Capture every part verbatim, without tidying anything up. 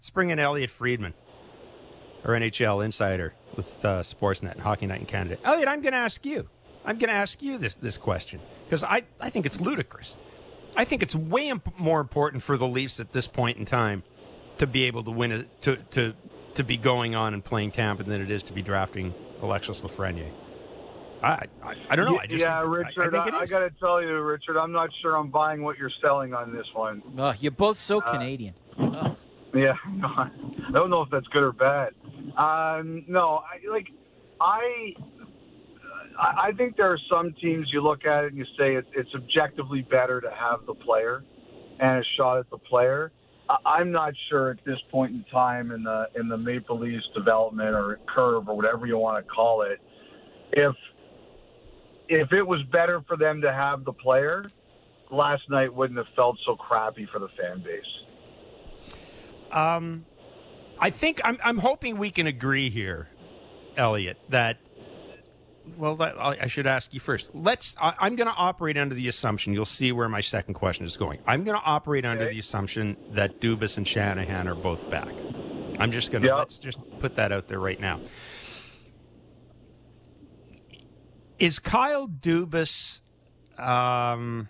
Let's bring in Elliot Friedman, our N H L insider with uh, Sportsnet and Hockey Night in Canada. Elliot, I'm going to ask you. I'm going to ask you this this question because I, I think it's ludicrous. I think it's way imp- more important for the Leafs at this point in time to be able to win, a, to to to be going on and playing Tampa than it is to be drafting Alexis Lafreniere. I, I I don't know. I just yeah, think, Richard. I, I, I, I got to tell you, Richard, I'm not sure I'm buying what you're selling on this one. Oh, you're both so uh, Canadian. Oh. Yeah, no, I don't know if that's good or bad. Um, no, I, like I, I think there are some teams you look at it and you say it, it's objectively better to have the player and a shot at the player. I, I'm not sure at this point in time in the in the Maple Leafs development or curve or whatever you want to call it, if if it was better for them to have the player, last night wouldn't have felt so crappy for the fan base. Um, I think I'm, I'm hoping we can agree here, Elliot, that, well, that, I should ask you first. Let's, I, I'm going to operate under the assumption, you'll see where my second question is going. I'm going to operate under Okay. the assumption that Dubas and Shanahan are both back. I'm just going to, Yep. let's just put that out there right now. Is Kyle Dubas, um,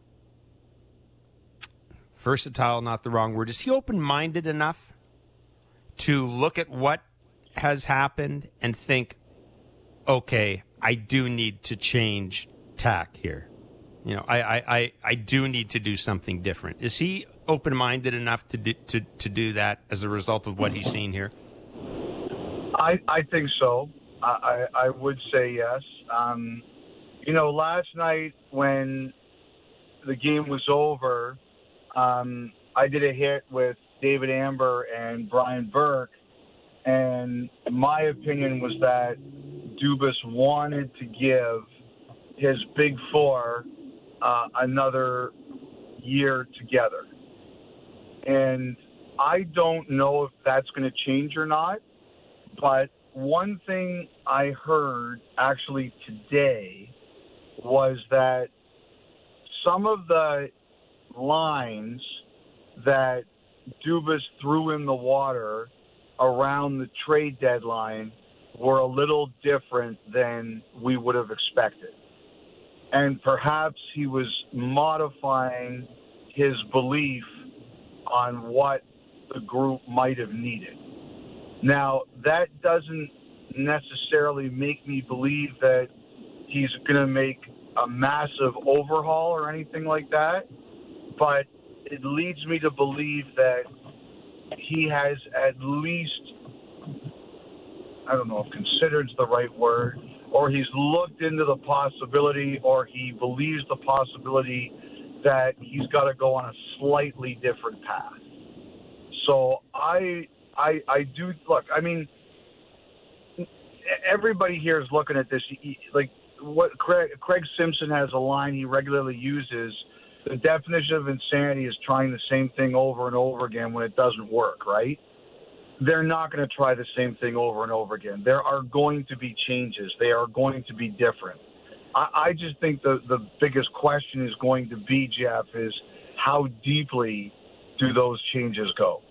versatile, not the wrong word. Is he open-minded enough to look at what has happened and think, okay, I do need to change tack here. You know, I, I, I, I do need to do something different. Is he open-minded enough to do, to, to do that as a result of what he's seen here? I, I think so. I, I, I would say yes. Um, you know, last night when the game was over, Um, I did a hit with David Amber and Brian Burke, and my opinion was that Dubas wanted to give his big four uh, another year together. And I don't know if that's going to change or not, but one thing I heard actually today was that some of the lines that Dubas threw in the water around the trade deadline were a little different than we would have expected. And perhaps he was modifying his belief on what the group might have needed. Now, that doesn't necessarily make me believe that he's going to make a massive overhaul or anything like that. But it leads me to believe that he has at least, I don't know if considered's the right word, or he's looked into the possibility, or he believes the possibility that he's got to go on a slightly different path. So I, I, I do look. I mean, everybody here is looking at this. Like what Craig, Craig Simpson has a line he regularly uses. The definition of insanity is trying the same thing over and over again when it doesn't work, right? They're not going to try the same thing over and over again. There are going to be changes. They are going to be different. I, I just think the, the biggest question is going to be, Jeff, is how deeply do those changes go?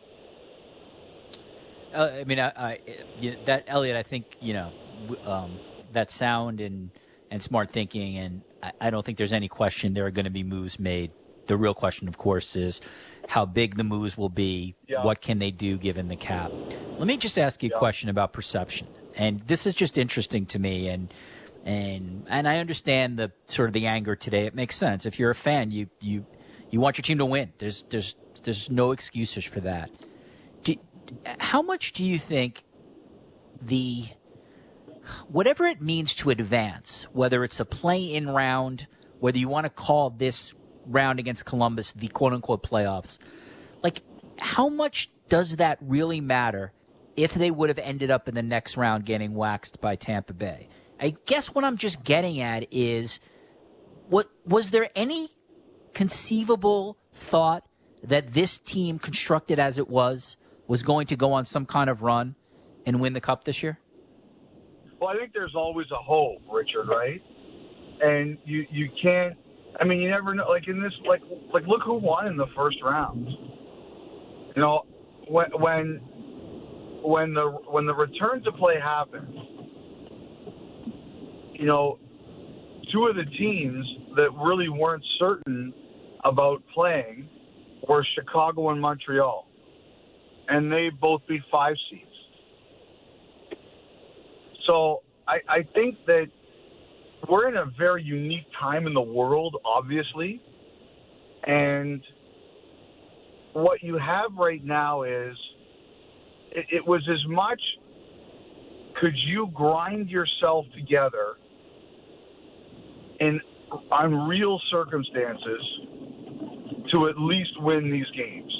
Uh, I mean, I, I, you, that Elliot, I think, you know, um, that sound and, and smart thinking, and I, I don't think there's any question there are going to be moves made. The real question, of course, is how big the moves will be. Yeah. What can they do given the cap? Let me just ask you a yeah. question about perception. And this is just interesting to me. And and and I understand the sort of the anger today. It makes sense. If you're a fan, you you, you want your team to win. There's there's there's no excuses for that. Do, how much do you think the whatever it means to advance, whether it's a play-in round, whether you want to call this round against Columbus the quote-unquote playoffs, like how much does that really matter if they would have ended up in the next round getting waxed by Tampa Bay? I guess what I'm just getting at is, what was there any conceivable thought that this team, constructed as it was, was going to go on some kind of run and win the Cup this year? Well, I think there's always a hope, Richard, right? And you, you can't, I mean, you never know. Like in this, like, like look who won in the first round. You know, when when when the when the return to play happened, you know, two of the teams that really weren't certain about playing were Chicago and Montreal, and they both beat five seeds. So I, I think that we're in a very unique time in the world, obviously, and what you have right now is it, it was as much could you grind yourself together in unreal circumstances to at least win these games.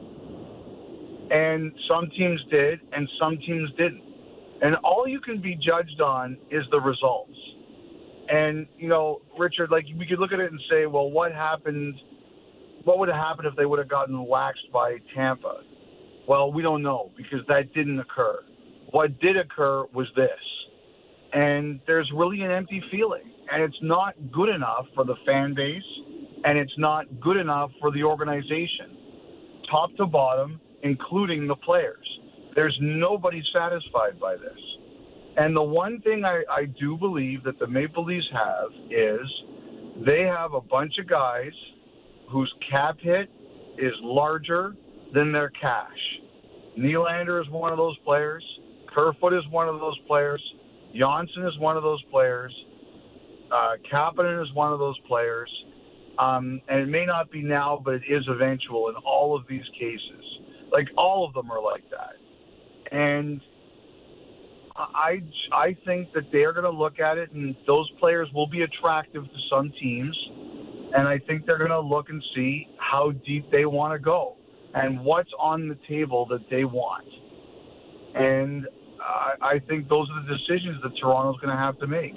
And some teams did, and some teams didn't. And all you can be judged on is the results. And, you know, Richard, like, we could look at it and say, well, what happened, what would have happened if they would have gotten waxed by Tampa? Well, we don't know, because that didn't occur. What did occur was this. And there's really an empty feeling. And it's not good enough for the fan base, and it's not good enough for the organization, top to bottom, including the players. There's nobody satisfied by this. And the one thing I, I do believe that the Maple Leafs have is they have a bunch of guys whose cap hit is larger than their cash. Nylander is one of those players. Kerfoot is one of those players. Johnson is one of those players. Uh, Kapanen is one of those players. Um, and it may not be now, but it is eventual in all of these cases. Like, all of them are like that. And I, I think that they're going to look at it, and those players will be attractive to some teams. And I think they're going to look and see how deep they want to go and what's on the table that they want. And I, I think those are the decisions that Toronto's going to have to make.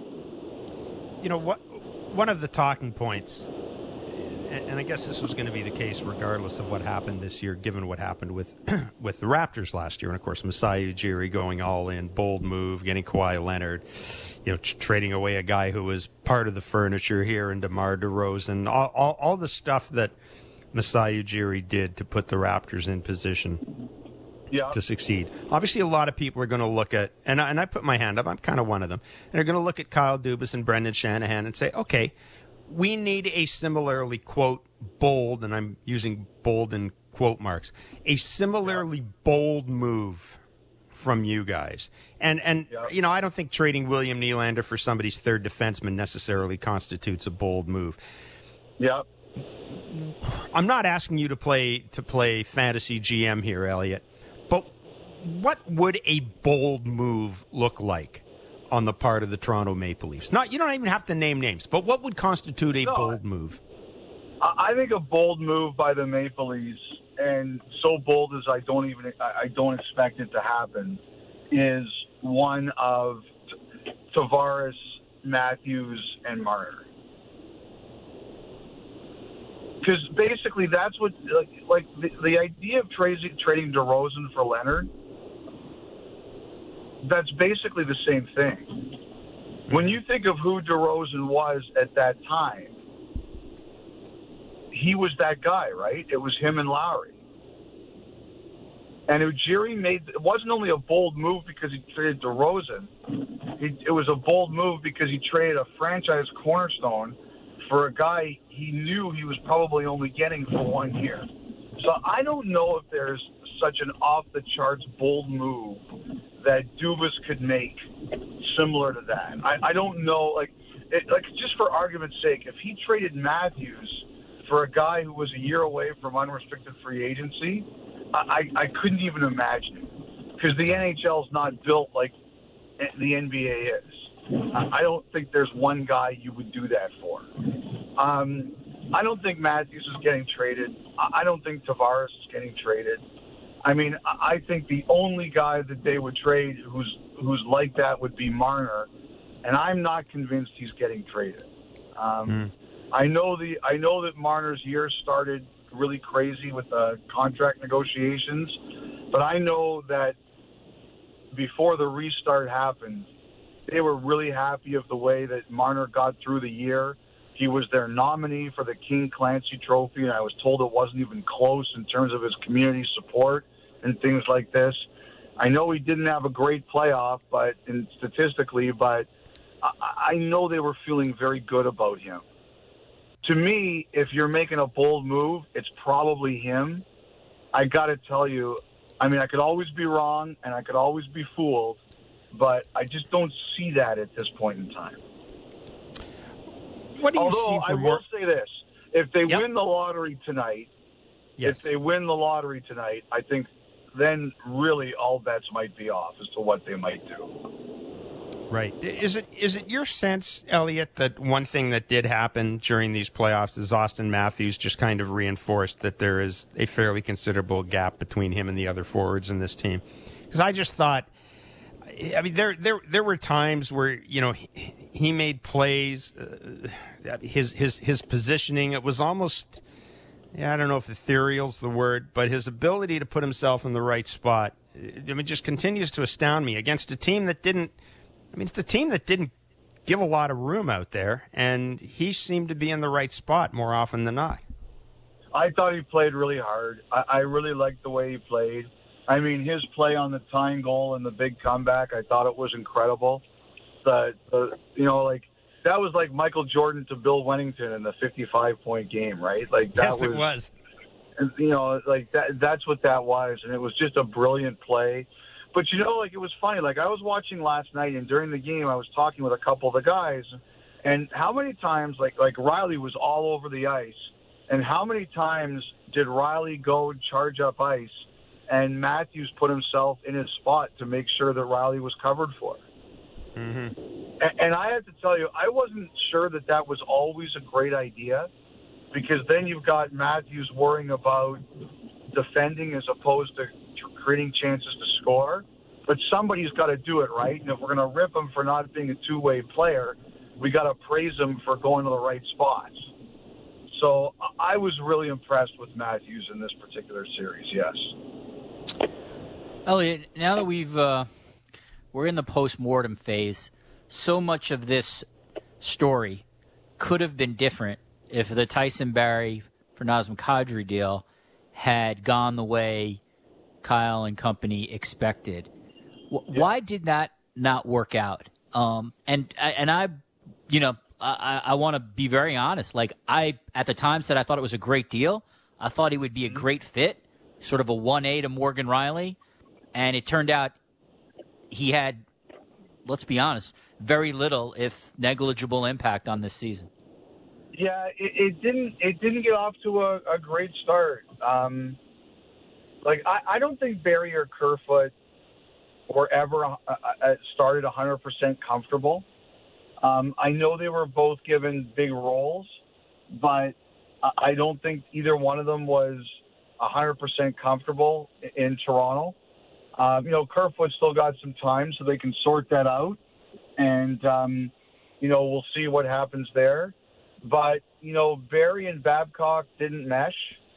You know, what one of the talking points, and, and I guess this was going to be the case regardless of what happened this year, given what happened with with the Raptors last year, and of course Masai Ujiri going all in, bold move, getting Kawhi Leonard, you know, t- trading away a guy who was part of the furniture here in DeMar DeRozan, all, all, all the stuff that Masai Ujiri did to put the Raptors in position Yeah. to succeed. Obviously, a lot of people are going to look at, and I, and I put my hand up, I'm kind of one of them, and they're going to look at Kyle Dubas and Brendan Shanahan and say, okay, we need a similarly, quote, bold, and I'm using bold in quote marks, a similarly bold move from you guys. And, and Yeah. you know, I don't think trading William Nylander for somebody's third defenseman necessarily constitutes a bold move. Yeah. I'm not asking you to play to play fantasy G M here, Elliot. But what would a bold move look like on the part of the Toronto Maple Leafs? Not, you don't even have to name names, but what would constitute a No, bold move? I think a bold move by the Maple Leafs, and so bold as I don't even I don't expect it to happen, is one of T- Tavares, Matthews, and Marner. Because basically that's what, like, like the, the idea of trading, trading DeRozan for Leonard, that's basically the same thing. When you think of who DeRozan was at that time, he was that guy, right? It was him and Lowry. And Ujiri made, it wasn't only a bold move because he traded DeRozan, it, it was a bold move because he traded a franchise cornerstone for a guy he knew he was probably only getting for one year. So I don't know if there's such an off-the-charts bold move that Dubas could make similar to that. I, I don't know, like, it, like just for argument's sake, if he traded Matthews for a guy who was a year away from unrestricted free agency, I, I, I couldn't even imagine it, because the N H L is not built like the N B A is. I don't think there's one guy you would do that for. Um, I don't think Matthews is getting traded. I don't think Tavares is getting traded. I mean, I think the only guy that they would trade who's who's like that would be Marner, and I'm not convinced he's getting traded. Um, mm. I know the I know that Marner's year started really crazy with the contract negotiations, but I know that before the restart happened, they were really happy of the way that Marner got through the year. He was their nominee for the King Clancy Trophy, and I was told it wasn't even close in terms of his community support. and things like this. I know he didn't have a great playoff, but and statistically, but I, I know they were feeling very good about him. To me, if you're making a bold move, it's probably him. I got to tell you, I mean, I could always be wrong and I could always be fooled, but I just don't see that at this point in time. What do you Although, see I from will more... say this. If they Yep. win the lottery tonight, Yes. if they win the lottery tonight, I think then really all bets might be off as to what they might do. Right. Is it is it your sense, Elliot, that one thing that did happen during these playoffs is Austin Matthews just kind of reinforced that there is a fairly considerable gap between him and the other forwards in this team? Because I just thought, I mean, there there there were times where, you know, he, he made plays, uh, his his his positioning, it was almost, yeah, I don't know if ethereal's the word, but his ability to put himself in the right spot, I mean, just continues to astound me against a team that didn't. I mean, it's the team that didn't give a lot of room out there, and he seemed to be in the right spot more often than not. I thought he played really hard. I, I really liked the way he played. I mean, his play on the tying goal and the big comeback, I thought it was incredible. The, the you know, like, that was like Michael Jordan to Bill Wennington in the fifty-five point game, right? Like that Yes, was, it was. You know, like that. That's what that was, and it was just a brilliant play. But, you know, like, it was funny. Like, I was watching last night, and during the game, I was talking with a couple of the guys, and how many times, like, like Riley was all over the ice, and how many times did Riley go charge up ice, and Matthews put himself in his spot to make sure that Riley was covered for? Mm-hmm. And, and I have to tell you, I wasn't sure that that was always a great idea, because then you've got Matthews worrying about defending as opposed to creating chances to score, but somebody's got to do it, right? And if we're going to rip him for not being a two-way player, we got to praise him for going to the right spots. So I was really impressed with Matthews in this particular series, yes. Elliot, now that we've uh, we're in the post-mortem phase, so much of this story could have been different if the Tyson Barrie for Nazem Kadri deal had gone the way Kyle and company expected. W- yeah. Why did that not work out? Um, and and I, you know, I, I want to be very honest. Like, I at the time said I thought it was a great deal. I thought he would be a great fit, sort of a one A to Morgan Riley, and it turned out he had, let's be honest, very little, if negligible, impact on this season. Yeah, it, it didn't. It didn't get off to a, a great start. Um, Like, I, I don't think Barrie or Kerfoot were ever uh, uh, started one hundred percent comfortable. Um, I know they were both given big roles, but I don't think either one of them was one hundred percent comfortable in Toronto. Um, you know, Kerfoot still got some time, so they can sort that out. And, um, you know, we'll see what happens there. But, you know, Barrie and Babcock didn't mesh.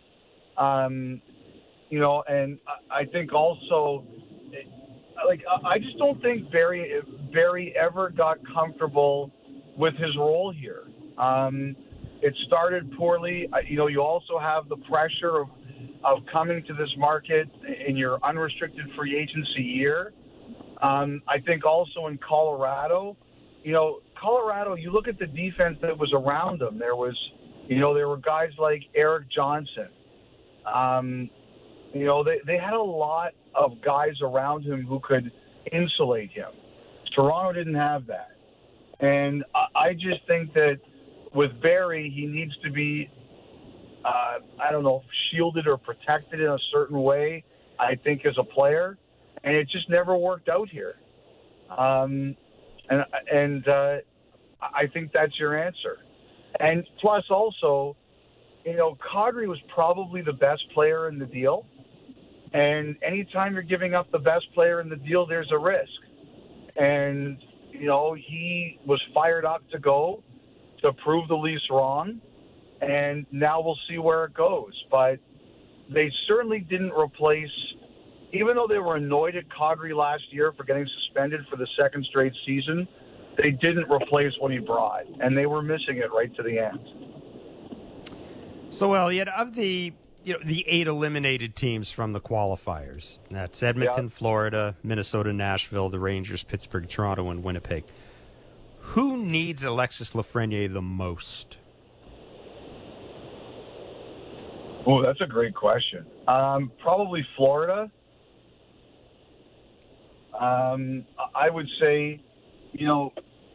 Um You know, and I think also, like, I just don't think Barrie, Barrie ever got comfortable with his role here. Um, it started poorly. You know, you also have the pressure of, of coming to this market in your unrestricted free agency year. Um, I think also in Colorado, you know, Colorado, you look at the defense that was around them. There was, you know, there were guys like Eric Johnson. Um You know, they, they had a lot of guys around him who could insulate him. Toronto didn't have that. And I, I just think that with Barrie, he needs to be, uh, I don't know, shielded or protected in a certain way, I think, as a player. And it just never worked out here. Um, and and uh, I think that's your answer. And plus also, you know, Kadri was probably the best player in the deal. And anytime you're giving up the best player in the deal, there's a risk. And, you know, he was fired up to go to prove the Leafs wrong. And now we'll see where it goes. But they certainly didn't replace, even though they were annoyed at Kadri last year for getting suspended for the second straight season, they didn't replace what he brought. And they were missing it right to the end. So, Elliot, of the you know, the eight eliminated teams from the qualifiers. That's Edmonton, Yeah. Florida, Minnesota, Nashville, the Rangers, Pittsburgh, Toronto, and Winnipeg. Who needs Alexis Lafreniere the most? Oh, that's a great question. Um, probably Florida. Um, I would say, you know,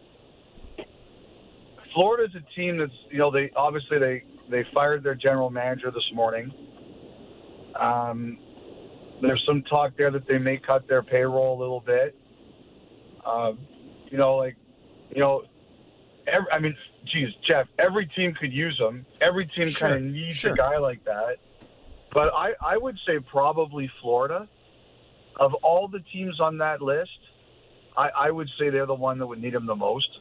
Florida's a team that's, you know, they obviously they, they fired their general manager this morning. Um, there's some talk there that they may cut their payroll a little bit. Um, you know, like, you know, every, I mean, geez, Jeff, every team could use them. Every team Sure, kind of needs sure. a guy like that. But I, I would say probably Florida. Of all the teams on that list, I, I would say they're the one that would need him the most.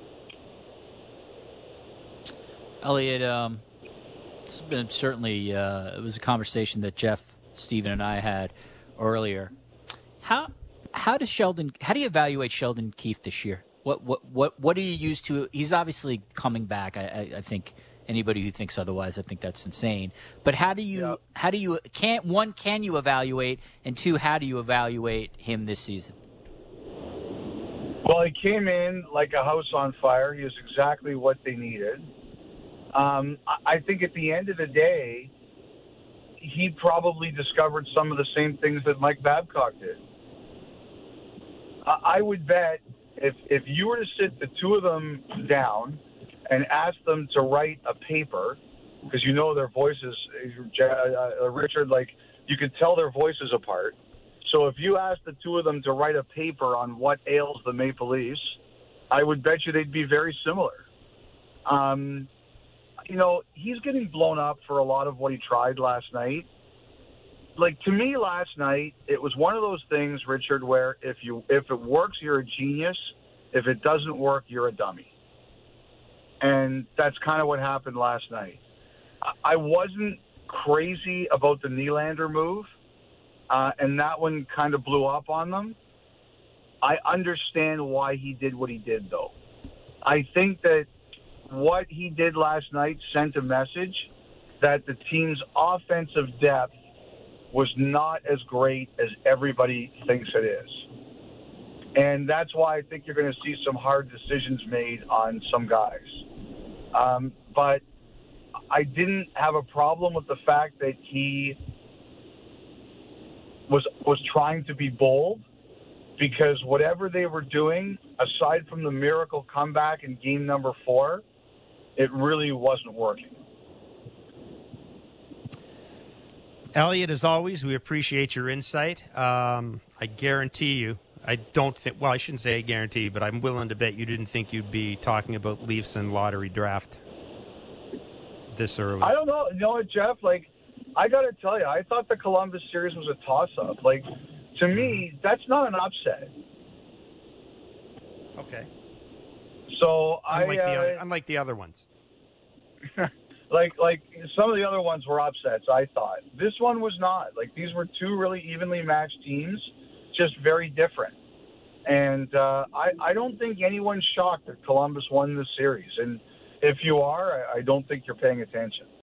Elliot, um, it's been certainly uh, it was a conversation that Jeff, Steven, and I had earlier. How how does Sheldon? How do you evaluate Sheldon Keefe this year? What what what what do you use to? He's obviously coming back. I, I, I think anybody who thinks otherwise, I think that's insane. But how do you Yeah. how do you can one can you evaluate, and two, how do you evaluate him this season? Well, he came in like a house on fire. He was exactly what they needed. Um, I I think at the end of the day, he probably discovered some of the same things that Mike Babcock did. I, I would bet if if you were to sit the two of them down and ask them to write a paper, because you know their voices, uh, Richard, like you could tell their voices apart. So if you asked the two of them to write a paper on what ails the Maple Leafs, I would bet you they'd be very similar. Um, you know, he's getting blown up for a lot of what he tried last night. Like, to me last night, it was one of those things, Richard, where if you if it works, you're a genius. If it doesn't work, you're a dummy. And that's kind of what happened last night. I, I wasn't crazy about the Nylander move, uh, and that one kind of blew up on them. I understand why he did what he did, though. I think that what he did last night sent a message that the team's offensive depth was not as great as everybody thinks it is. And that's why I think you're going to see some hard decisions made on some guys. Um, but I didn't have a problem with the fact that he was was trying to be bold, because whatever they were doing, aside from the miracle comeback in game number four, it really wasn't working. Elliot, as always, we appreciate your insight. Um, I guarantee you, I don't think, well, I shouldn't say I guarantee, but I'm willing to bet you didn't think you'd be talking about Leafs and lottery draft this early. I don't know. You know what, Jeff? Like, I got to tell you, I thought the Columbus series was a toss-up. Like, to me, that's not an upset. Okay. So Unlike, I, the uh, other, unlike the other ones. like, like some of the other ones were upsets, I thought. This one was not. Like, these were two really evenly matched teams, just very different. And uh, I, I don't think anyone's shocked that Columbus won this series. And if you are, I, I don't think you're paying attention.